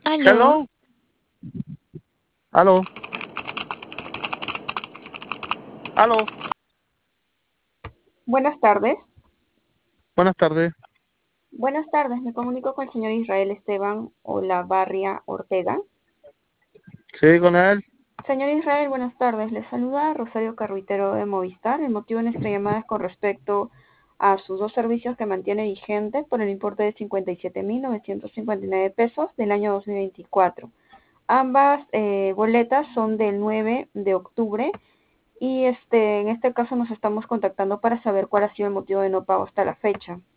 Aló, Hello, aló, aló, buenas tardes. buenas tardes. Buenas tardes, me comunico con el señor Israel Esteban Olavarria Ortega. Sí, con él. Señor Israel, buenas tardes. Le saluda Rosario Carruitero de Movistar. El motivo de nuestra llamada es con respecto a sus dos servicios que mantiene vigentes por el importe de 57.959 pesos del año 2024. Ambas boletas son del 9 de octubre y en este caso nos estamos contactando para saber cuál ha sido el motivo de no pago hasta la fecha.